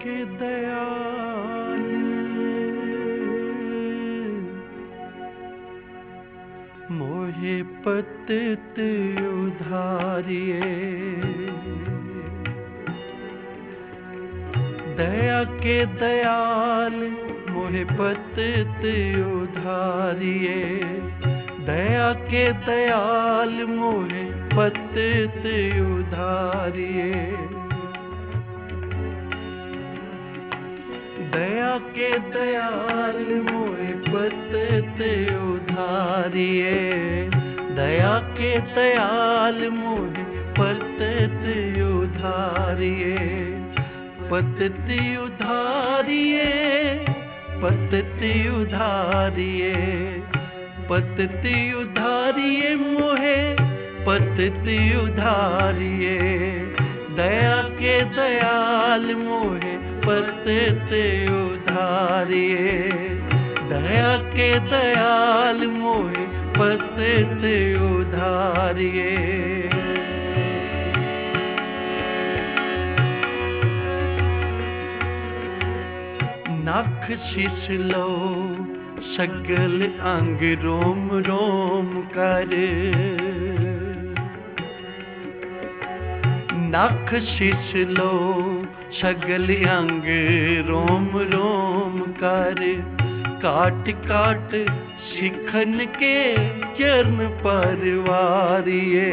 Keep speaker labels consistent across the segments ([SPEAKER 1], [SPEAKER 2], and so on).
[SPEAKER 1] के दयाल मोहे पतित उधारिये। दया के दयाल मोहे पतित उधारिये। दया के दयाल मोहे पतित उधारिये। दया के दयाल मोहे पतित उधारिये। दया के दयाल मोहे पतित उधारिये। पतित उधारिये, पतित उधारिये। पतित उधारिये मोहे पतित उधारिये। दया के दयाल मोहे पतित उधारिये। दया के दयाल मोहे पतित उधारिये। नख शीस लो सगल अंग रोम रोम कर। नख शीस लो सगल अंग रोम रोम कर। काट काट शिखन के चरण परवारिये।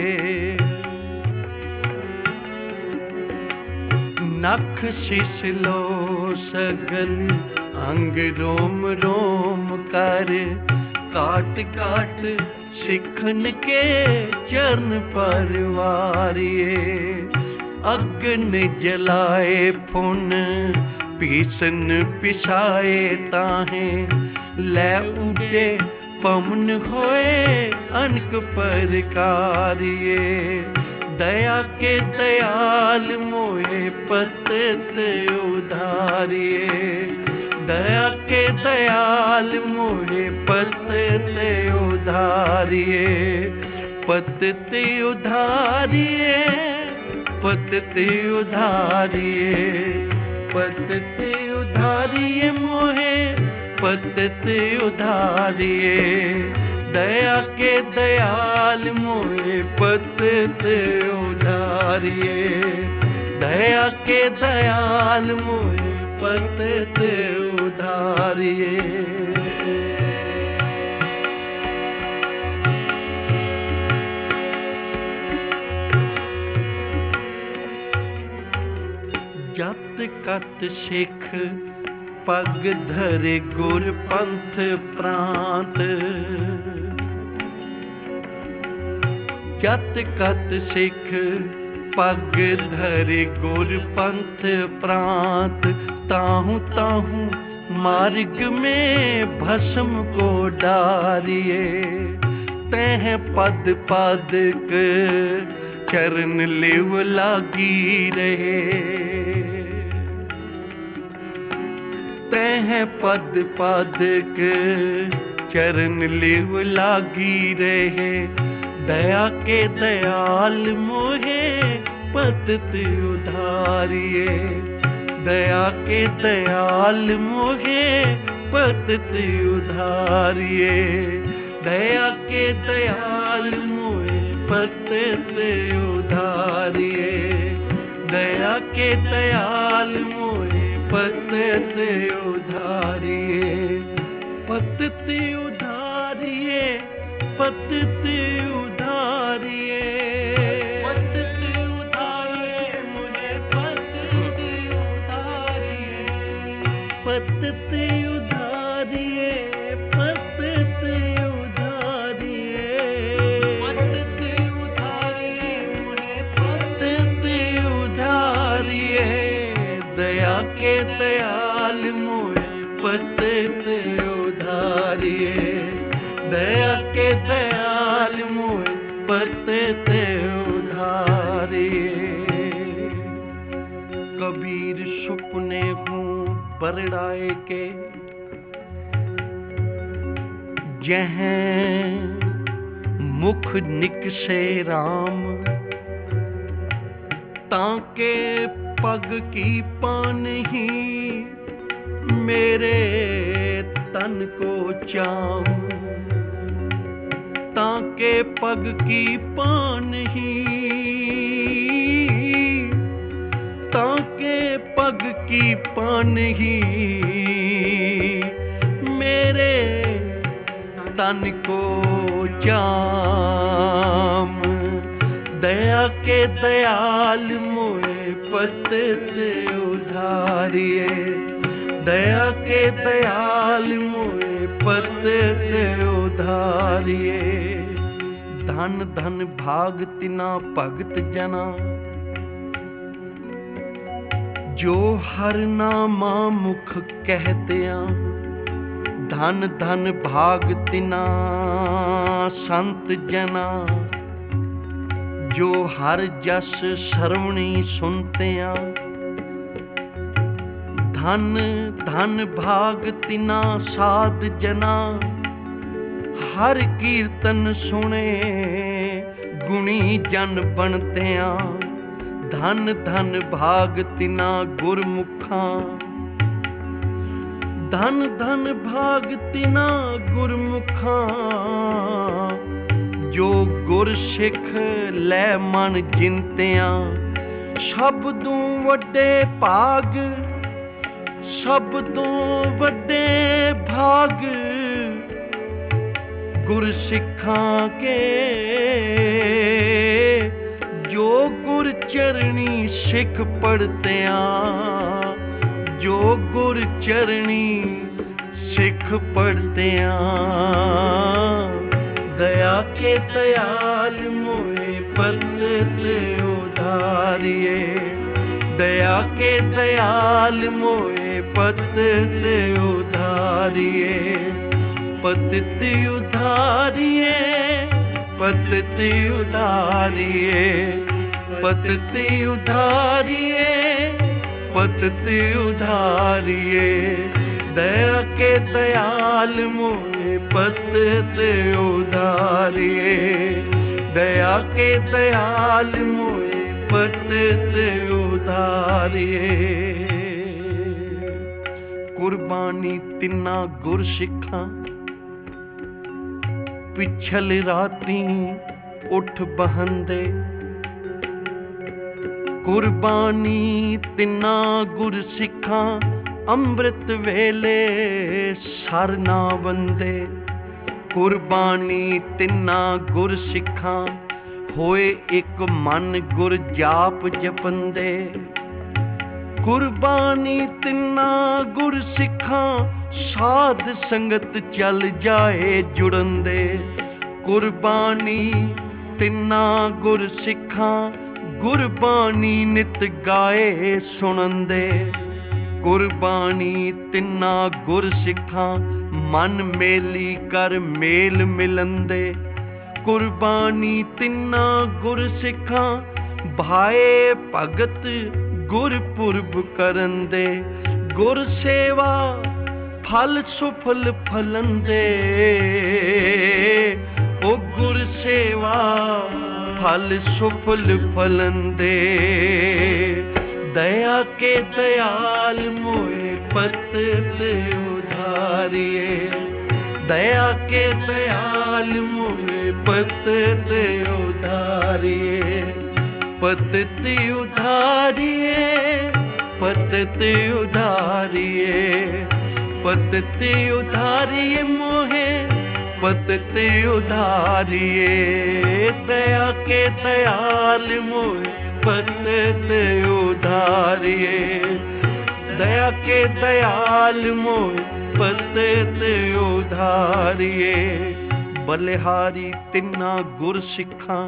[SPEAKER 1] नख शीस लो सगल अंग रोम रोम कर। काट काट शिखन के चरण परवारिये। अग्न जलाए फुन पीसन पिसाए ताहे। लै उडे पवन होए अनक परकारिये। दया के दयाल मोहे पतित उधारिये। दया के दयाल मोहे पतित उधारिये। पतित उधारिये, पतित उधारिये। पतित उधारिये मोहे पतित उधारिये। दया के दयाल मोहे पतित उधारिये। दया के दयाल मोहे पतित उधारिये। जत कत सिख पग धरे गुर पंथ प्रांत। जत कत सिख पग धरे गुर पंथ प्रांत। ताहू ताहू मार्ग में भस्म को डारिये। तह पद पादक चरण लिव लागी रहे। तह पद पादक चरण लिव लागी रहे। दया के दयाल मोहे पतित उधारिये। दया के दयाल मोहे पतित उधारिये। दया के दयाल मोहे पतित उधारिये। दया के दयाल मोहे पतित उधारिये। पतित उधारिये, पतित उधारिये। पतित उधारिये मुझे पतित उधारिये। पतित उधारिये, पतित उधारिये। पतित उधारिये मुझे पतित उधारिये। दया के दयाल मोहे पतित उधारिये। दया के दयाल मोहे पतित उधारिये। कबीर सुपने हूँ बरड़ाए के। जह मुख निकसे राम। ताके पग की पान ही मेरे तन को चाम, ताके पग की पान ही, ताके पग की पान ही मेरे तन को जाम। दया के दयाल मोए पतित उधारिये, दया के दयाल मोए पतित उधारिये। धन धन भाग तिना भगत जना, जो हर नामा मुख कहतिया। धन धन भाग तिना संत जना, जो हर जस सरवणी सुनतिया। धन धन भाग तिना साध जना, हर कीर्तन सुने गुणी जन बनतिया। धन धन भाग तिना गुरमुखा, धन धन भाग तिना गुरमुखा। जो गुर सिख लै मन जिनतिया। सब तों वड्डे भाग, सब तों वड्डे भाग गुर सिखां के। जो गुर चरणी सिख पढ़तिया, जो गुर चरणी सिख पढ़तिया। दया के दयाल मोए पतित उधारिये, दया के दयाल मोए पतित उधारिये। पतित उधारिये, पतित उधारिये, पतित उधारिये, पतित उधारिये। दया के दयाल मोए पतित उधारिये, दया के दयाल मोए पतित उधारिये। कुर्बानी तिन्ना गुर सिखां, पिछल राती उठ बहंदे। कुर्बानी तिन्ना गुर सिखां, अमृत वेले सर ना वंदे। कुर्बानी तिन्ना गुर सिखां, होए एक मन गुर जाप जपंदे। कुर्बानी तिन्ना गुर सिखां, साध संगत चल जाए जुड़ंदे। कुर्बानी तिन्ना गुर सिखां, गुरबानी नित गाए सुनंदे। कुर्बानी तिन्ना गुर सिखां, मन मेली कर मेल मिलंदे। कुर्बानी तिन्ना गुर सिखां, भाए भगत गुरपुरब करंदे। गुर सेवा फल सुफल फलंदे, ओ गुर सेवा फल सुफल फलंदे। दया के दयाल मोए पतित उधारिये, दया के दयाल मोए पतित उधारिये। पतित उधारिये, पतित उधारिये, पतित उधारिये मोहे पतित उधारिये। दया के दयाल मोए पतित उधारिये, दया के दयाल मोए पतित उधारिये। बलिहारी तिन्ना गुर सिखां,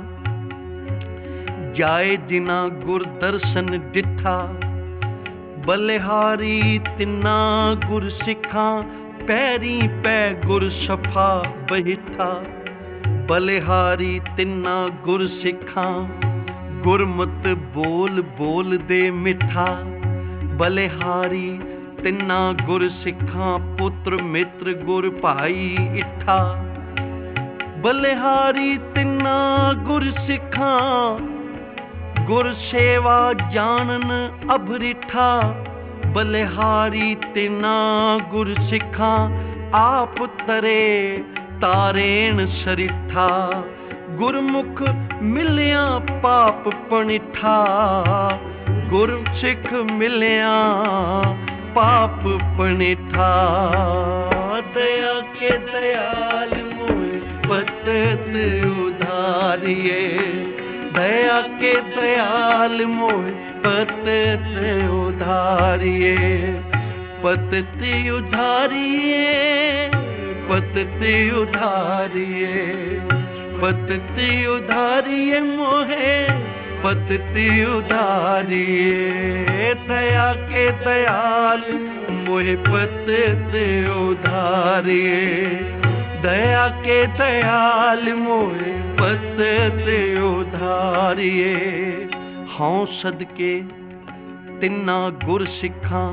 [SPEAKER 1] जाए जिना गुर दर्शन दिठा। बलिहारी तिन्ना गुर सिखां, पैरी पै गुर सफा बहिठा। बलिहारी तिन्ना गुर सिखां, गुरमत बोल बोल दे मिठा। बलिहारी तिन्ना गुर सिखां, पुत्र मित्र गुर भाई इठा। बलिहारी तिन्ना गुर सिखां, गुर सेवा जानन अभरिठा, बलिहारी तिना गुर सिखा, आप तरे तारेण सरिठा। गुरमुख मिलिया पाप पनिठा, गुर सिख मिलिया पाप पनिठा। दया के दयाल मोहि पतत उधारिये, दया के दयाल मोहि पतत उधारिये। पतत उधारिये, पतत उधारिये, पतत उधारिये मोहे पतत उधारिये। दया के दयाल मोहे पतत उधारिये, दया के दयाल मोहे पतत उधारिये। हौं सदके तिन्ना गुर सिखां,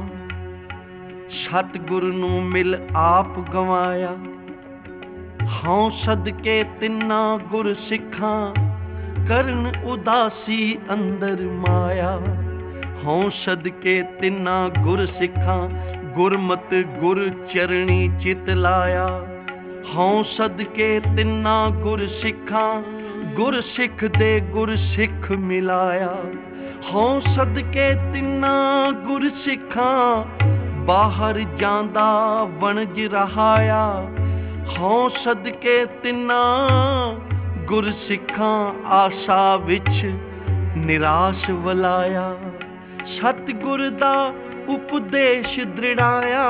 [SPEAKER 1] सतगुर नूं मिल आप गवाया। हौं सदके तिन्ना गुर सिखां, करन उदासी अंदर माया। हौं सदके तिन्ना गुर सिखां, गुरमत गुर चरणी चित लाया। हौं सदके तिन्ना गुर सिखां, गुर सिख दे गुर सिख मिलाया। हौं सदके तिन्ना गुर सिखां, बाहर जांदा वणज रहाया। हौं सदके तिन्ना गुर सिखां, आशा विच निराश वलाया। सतगुर दा उपदेश दृढ़ाया,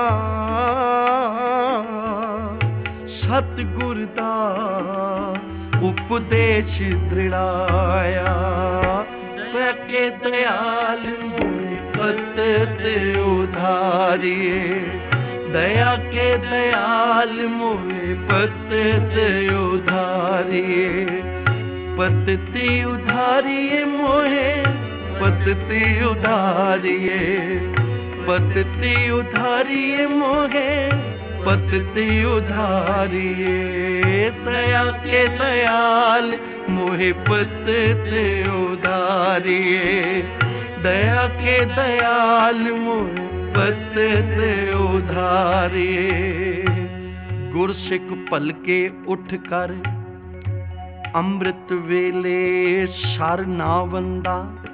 [SPEAKER 1] सतगुर दा उपदेश दृढ़ाया। दया के दयाल मोहि पतत उधारिये, दया के दयाल मोहि पतत उधारिये। पतत उधारिये मोहे पतत उधारिये, पतत उधारिये मोहे पतत उधारिये। दया के दयाल मोहे पतत उधारिये, दया के दयाल मोहे पतत उधारिये। गुरसिख भलके उठ कर, अमृत वेले सर ना वंदा।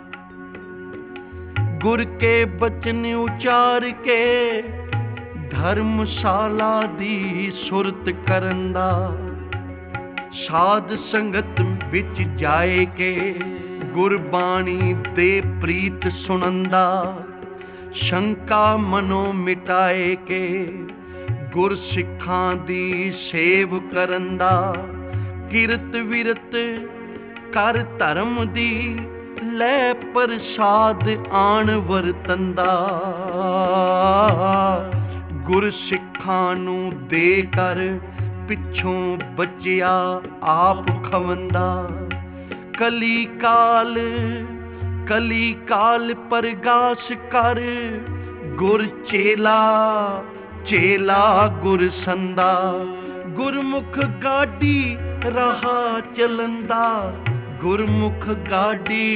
[SPEAKER 1] गुर के बचन उचार के, धर्मशाला दी सुरत करन दा। साध संगत विच जाए के, गुरबाणी दे प्रीत सुनंदा। शंका मनो मिटाए के, गुर सिखां दी सेव करन दा। किरत विरत कर धर्म दी, लै प्रसाद आण वरतंदा। गुर सिखां नूं दे कर, पिछों बचिया आप खवंदा। कली काल परगास कर, गुर चेला चेला गुर संदा। गुरमुख गाडी रहा चलंदा, गुरमुख गाडी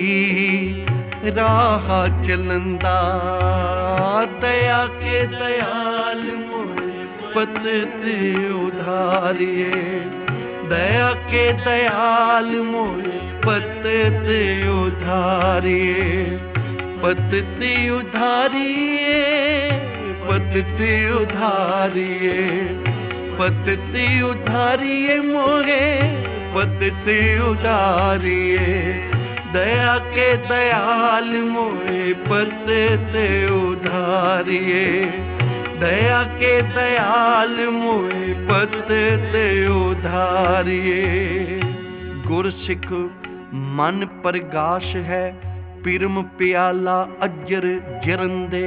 [SPEAKER 1] राह चलंदा। दया के दयाल मोहि पतत उधारिये, दया के दयाल मोहि पतत उधारिये। पतत उधारिये, पतत उधारिये, पतत उधारिये मोहे पतत उधारिये। दया के दयाल मोहे पतत उधारिये, दया के दयाल मोहे पतत उधारिये। गुरसिख मन प्रगाश है, पिरम प्याला अजर जरंदे।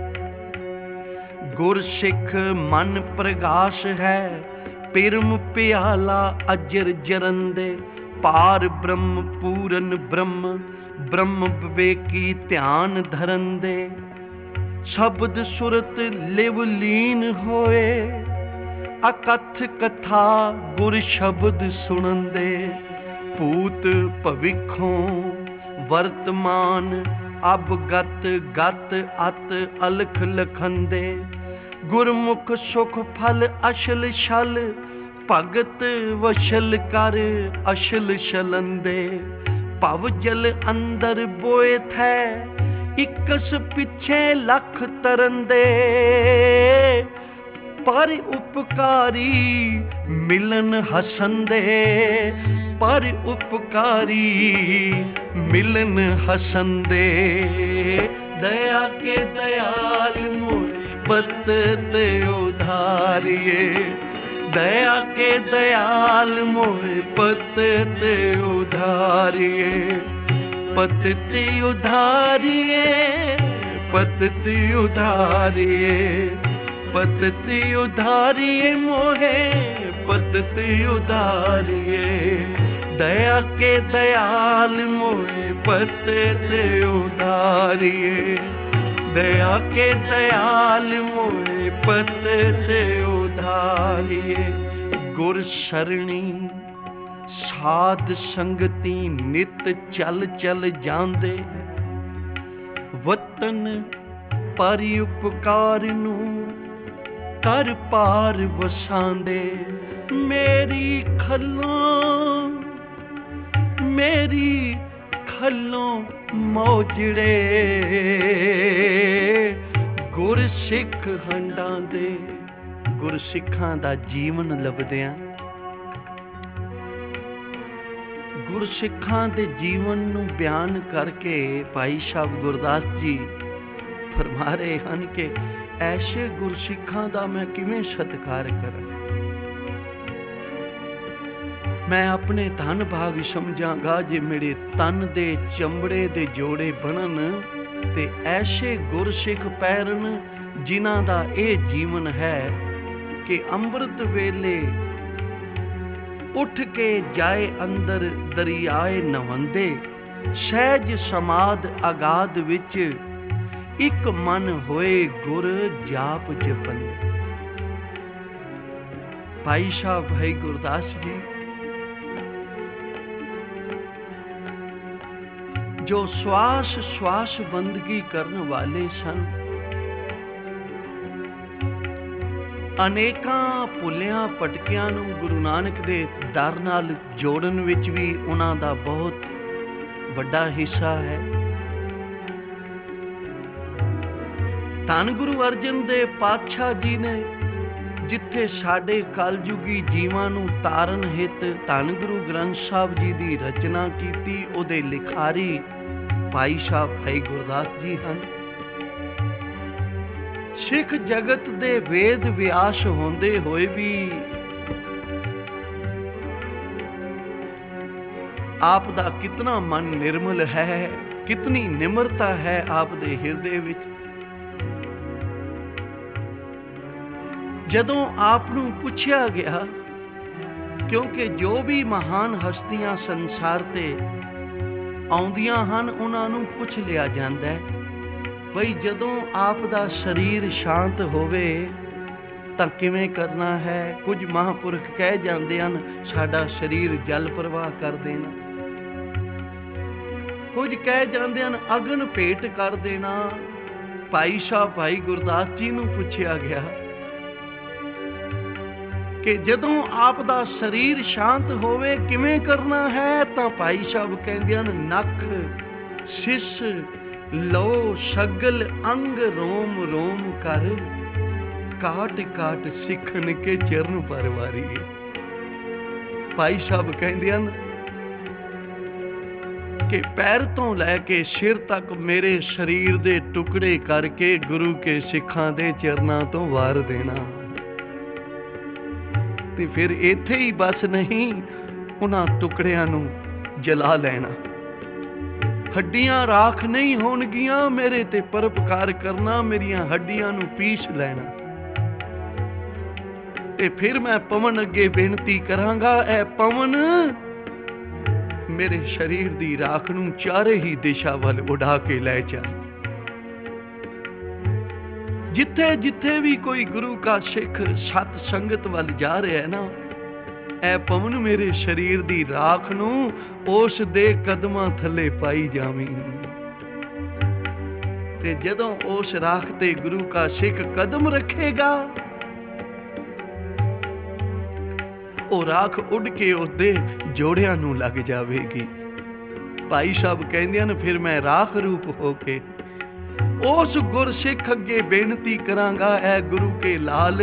[SPEAKER 1] गुरसिख मन प्रगाश है, पिरम प्याला अजर जरंदे। पार ब्रह्म पूरन ब्रह्म, ब्रह्म विवेकी ध्यान धरंदे। शब्द सुरत लिव लीन होए, अकथ कथा गुर शब्द सुनंदे। भूत भविखों वर्तमान अब गत गत अत अलख लखंदे। गुरमुख सुख फल अशल छल भगत वशल कर अशल छलंदे। भव जल अंदर बोए थे इकस पिछे लख तरंदे। पर उपकारी मिलन हसंदे। पर उपकारी मिलन हसंदे। दया के दयाल मोरे पत ते उधारिये। दया के दयाल मोरे पत ते उधारिये। पत ते उधारिये। पत ते उधारिये। पत ते उधारिये मोहे पत ते उधारिये। दया के दयाल मोहे पत ते उधारिये। दया के दयाल मोहे पत ते उधारिये। गुर सरणी साध संगति नित चल चल जांदे। वतन परि उपकार नू कर पार वसांदे। मेरी खलों मौजड़े गुर सिख हंडां दे। गुर सिखां दा जीवन लभदियां गुर सिखां दे जीवन नू बयान करके भाई साहब गुरदास जी फरमा रहे हैं कि ऐसे गुरसिखां दा मैं किवें सत्कार करा। मैं अपने धन भाग समझांगा जे मेरे तन दे चमड़े दे जोड़े बनन ते ऐसे गुरसिख पैरन जिन्हां दा ਇਹ जीवन है कि ਅੰਮ੍ਰਿਤ ਵੇਲੇ उठ के जाए अंदर दरियाए नवंदे। सहज समाद अगाध विच एक मन होए गुर जाप जपंदे। भाई साहब भाई गुरदास जी जो श्वास श्वास बंदगी करने वाले सन, अनेकां भुलियां पटकियां नूं गुरु नानक दे दर नाल जोड़न विच भी उन्हां दा बहुत वड्डा हिस्सा है। धन गुरु अर्जन देव पातशाह जी ने जिथे साडे कलयुगी जीवां नूं तारन हित धन गुरु ग्रंथ साहब जी दी रचना कीती, उहदे लिखारी भाई साहब भाई गुरदास जी हन। सिख जगत दे वेद व्यास होंदे होए भी आप दा कितना मन निर्मल है, कितनी निम्रता है आप दे हिरदे विच। जदों आप नूं पुछया गया, क्योंकि जो भी महान हस्तियां संसार ते आउंदियां हन उन्हां नूं पुछ लिया जांदा है बई जदों आप दा शरीर शांत होवे तां किवें करना है। कुछ महापुरख कह जांदे हन साडा शरीर जल प्रवाह कर देना, कुछ कह जांदे हन अगन भेट कर देना। भाई साहब भाई गुरदास जी नूं पुछया गया कि जदों आप दा शरीर शांत होवे किवें करना है, तां भाई साहब कहंदे हन नख सिस लो सगल अंग रोम रोम कर काट काट सिखन के चरण पर वारीए। भाई साहब कहंदे हन कि पैर तो लैके सिर तक मेरे शरीर दे टुकड़े करके गुरु के सिखां दे चरनां तो वार देना। ते फिर इत्थे ही बस नहीं, उन्हां टुकड़ियां नूं जला लेना। हड्डियां राख नहीं होणगियां, मेरे ते परोपकार करना, मेरियां हड्डियां नूं पीस लेना। ते फिर मैं पवन अगे बेनती करांगा, ऐ पवन मेरे शरीर दी राख नूं चारे ही दिशा वल उड़ा के लै चल। जिथे जिथे भी कोई गुरु का सिख सत संगत वल जा रहा है ना, ਐ ਪਵਨ ਮੇਰੇ ਸਰੀਰ ਦੀ ਰਾਖ ਨੂੰ ਉਸ ਦੇ ਕਦਮਾਂ ਥੱਲੇ ਪਾਈ ਜਾਵੀਂ। ਤੇ ਜਦੋਂ ਉਸ ਰਾਖ ਤੇ ਗੁਰੂ ਕਾ ਸਿੱਖ ਕਦਮ ਰੱਖੇਗਾ, ਉਹ ਰਾਖ ਉੱਡ ਕੇ ਉਹਦੇ ਜੋੜਿਆਂ ਨੂੰ ਲੱਗ ਜਾਵੇਗੀ। ਭਾਈ ਸਾਹਿਬ ਕਹਿੰਦੇ ਹਨ, ਫਿਰ ਮੈਂ ਰਾਖ ਰੂਪ ਹੋ ਕੇ ਉਸ ਗੁਰਸਿੱਖ ਅੱਗੇ ਬੇਨਤੀ ਕਰਾਂਗਾ, ਐ ਗੁਰੂ ਕੇ ਲਾਲ,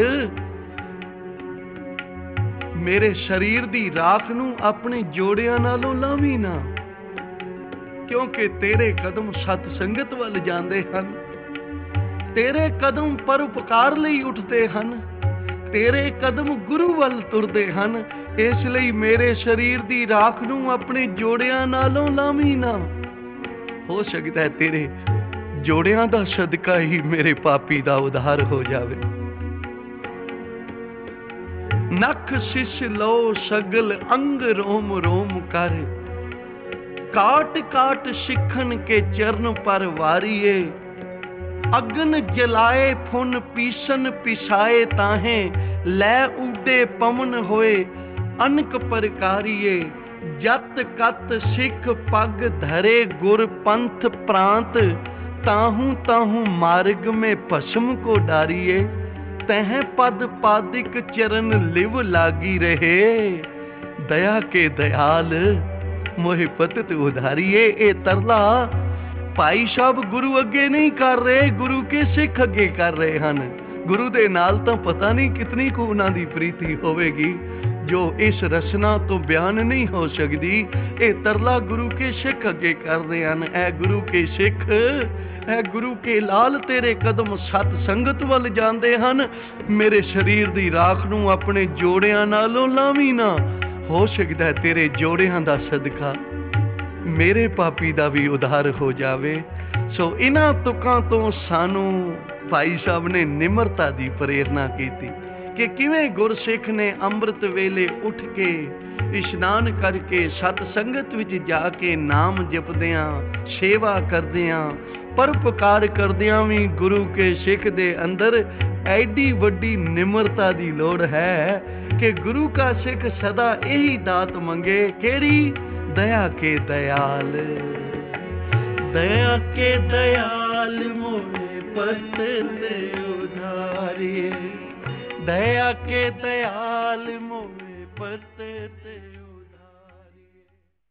[SPEAKER 1] ਮੇਰੇ ਸਰੀਰ ਦੀ ਰਾਖ ਨੂੰ ਆਪਣੇ ਜੋੜਿਆਂ ਨਾਲੋਂ ਲਾਵੀਂ ਨਾ, ਕਿਉਂਕਿ ਤੇਰੇ ਕਦਮ ਸਤ ਸੰਗਤ ਵੱਲ ਜਾਂਦੇ ਹਨ, ਤੇਰੇ ਕਦਮ ਪਰਉਪਕਾਰ ਲਈ ਉੱਠਦੇ ਹਨ, ਤੇਰੇ ਕਦਮ ਗੁਰੂ ਵੱਲ ਤੁਰਦੇ ਹਨ। ਇਸ ਲਈ ਮੇਰੇ ਸਰੀਰ ਦੀ ਰਾਖ ਨੂੰ ਆਪਣੇ ਜੋੜਿਆਂ ਨਾਲੋਂ ਲਾਵੀਂ ਨਾ। ਹੋ ਸਕਦਾ ਹੈ ਤੇਰੇ ਜੋੜਿਆਂ ਦਾ ਸਦਕਾ ਹੀ ਮੇਰੇ ਪਾਪੀ ਦਾ ਉਧਾਰ ਹੋ ਜਾਵੇ। ਨਖ ਸਿਸ ਲੋ ਸਗਲ ਅੰਗ ਰੋਮ ਰੋਮ ਕਰ, ਕਾਟ ਕਾਟ ਸਿੱਖਣ ਕੇ ਚਰਨ ਪਰ ਵਾਰੀਏ, ਅਗਨ ਜਲਾਏ ਫੁਨ ਪੀਸਨ ਪਿਸਾਏ ਤਾਹੇ, ਲੈ ਉਡੇ ਪਵਨ ਹੋਏ ਅਨਕ ਪ੍ਰਕਾਰੀਏ, ਜਤ ਕਤ ਸਿੱਖ ਪਗ ਧਰੇ ਗੁਰ ਪੰਥ ਪ੍ਰਾਂਤ, ਤਾਹੂ ਤਾਹੂ ਮਾਰਗ में ਭਸਮ को डारिए, तह पद पादिक चरण लिव लागी रहे, दया के दयाल मोहि पतित उधारिए। ਇਹ ਤਰਲਾ ਭਾਈ ਸਾਹਿਬ ਗੁਰੂ ਅੱਗੇ ਨਹੀਂ ਕਰ ਰਹੇ, ਗੁਰੂ ਕੇ ਸਿੱਖ ਅੱਗੇ ਕਰ ਰਹੇ ਹਨ। ਗੁਰੂ ਦੇ ਨਾਲ ਤਾਂ ਪਤਾ ਨਹੀਂ ਕਿਤਨੀ ਕੁ ਉਹਨਾਂ ਦੀ ਪ੍ਰੀਤੀ ਹੋਵੇਗੀ, ਜੋ ਇਸ ਰਸਨਾ ਤੋਂ ਬਿਆਨ ਨਹੀਂ ਹੋ ਸਕਦੀ। ਇਹ ਤਰਲਾ ਗੁਰੂ ਕੇ ਸਿੱਖ ਅੱਗੇ ਕਰਦੇ ਹਨ। ਐ ਗੁਰੂ ਕੇ ਸਿੱਖ, ਐ ਗੁਰੂ ਕੇ ਲਾਲ, ਤੇਰੇ ਕਦਮ ਸਤ ਸੰਗਤ ਵੱਲ ਜਾਂਦੇ ਹਨ, ਮੇਰੇ ਸਰੀਰ ਦੀ ਰਾਖ ਨੂੰ ਆਪਣੇ ਜੋੜਿਆਂ ਨਾਲੋਂ ਲਾਵੀਂ ਨਾ। ਹੋ ਸਕਦਾ ਤੇਰੇ ਜੋੜਿਆਂ ਦਾ ਸਦਕਾ ਮੇਰੇ ਪਾਪੀ ਦਾ ਵੀ ਉਧਾਰ ਹੋ ਜਾਵੇ। ਸੋ ਇਹਨਾਂ ਤੁਕਾਂ ਤੋਂ ਸਾਨੂੰ ਭਾਈ ਸਾਹਿਬ ਨੇ ਨਿਮਰਤਾ ਦੀ ਪ੍ਰੇਰਨਾ ਕੀਤੀ ਕਿ ਕਿਵੇਂ ਗੁਰਸਿੱਖ ਨੇ ਅੰਮ੍ਰਿਤ ਵੇਲੇ ਉੱਠ ਕੇ ਇਸ਼ਨਾਨ ਕਰਕੇ ਸਤ ਸੰਗਤ ਵਿੱਚ ਜਾ ਕੇ ਨਾਮ ਜਪਦਿਆਂ, ਸੇਵਾ ਕਰਦਿਆਂ, ਪਰਉਪਕਾਰ ਕਰਦਿਆਂ ਵੀ ਗੁਰੂ ਕੇ ਸਿੱਖ ਦੇ ਅੰਦਰ ਐਡੀ ਵੱਡੀ ਨਿਮਰਤਾ ਦੀ ਲੋੜ ਹੈ ਕਿ ਗੁਰੂ ਕਾ ਸਿੱਖ ਸਦਾ ਇਹੀ ਦਾਤ ਮੰਗੇ। ਕਿਹੜੀ? दया के दयाल, दया के दयाल मोहे पत ते उधारिए, दया के दयाल मोहे पत ते